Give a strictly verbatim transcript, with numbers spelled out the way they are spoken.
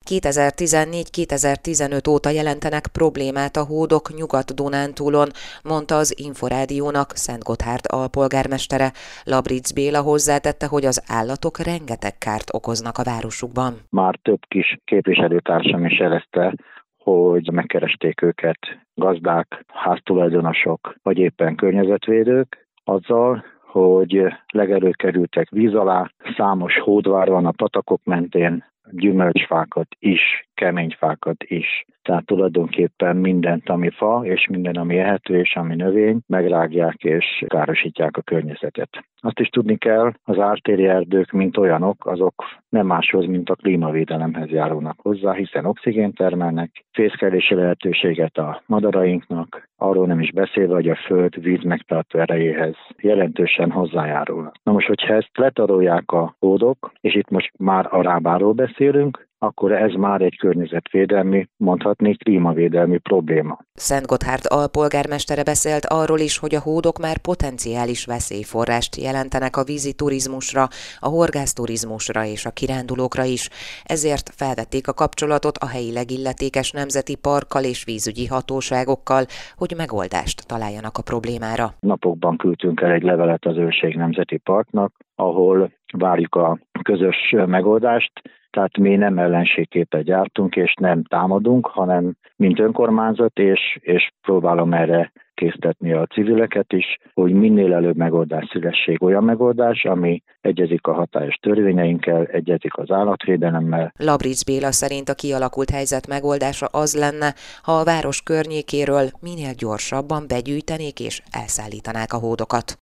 kétezer-tizennégy-kétezer-tizenöt óta jelentenek problémát a hódok Nyugat-Dunántúlon, mondta az Inforádiónak Szentgotthárd alpolgármestere. Labric Béla hozzátette, hogy az állatok rengeteg kárt okoznak a városukban. Már több kis képviselőtársam is jelezte, hogy megkeresték őket gazdák, háztulajdonosok, vagy éppen környezetvédők, azzal, hogy legelőtt kerültek víz alá, számos hódvár van a patakok mentén, gyümölcsfákat is, kemény fákat is. Tehát tulajdonképpen mindent, ami fa, és minden, ami ehető, és ami növény, megrágják és károsítják a környezetet. Azt is tudni kell, az ártéri erdők, mint olyanok, azok nem máshoz, mint a klímavédelemhez járulnak hozzá, hiszen oxigént termelnek, fészkelési lehetőséget a madarainknak, arról nem is beszélve, hogy a föld víz megtartó erejéhez jelentősen hozzájárulnak. Na most, hogyha ezt letarolják a hódok, és itt most már a rábáról beszélünk, akkor ez már egy környezetvédelmi, mondhatni klímavédelmi probléma. Szentgotthárd alpolgármestere beszélt arról is, hogy a hódok már potenciális veszélyforrást jelentenek a vízi turizmusra, a horgászturizmusra és a kirándulókra is. Ezért felvették a kapcsolatot a helyileg illetékes nemzeti parkkal és vízügyi hatóságokkal, hogy megoldást találjanak a problémára. Napokban küldtünk el egy levelet az Őrség Nemzeti Parknak, ahol várjuk a közös megoldást. Tehát mi nem ellenségképet gyártunk, és nem támadunk, hanem mint önkormányzat, és, és próbálom erre késztetni a civileket is, hogy minél előbb megoldás szülessék, olyan megoldás, ami egyezik a hatályos törvényeinkkel, egyezik az állatvédelemmel. Labric Béla szerint a kialakult helyzet megoldása az lenne, ha a város környékéről minél gyorsabban begyűjtenék és elszállítanák a hódokat.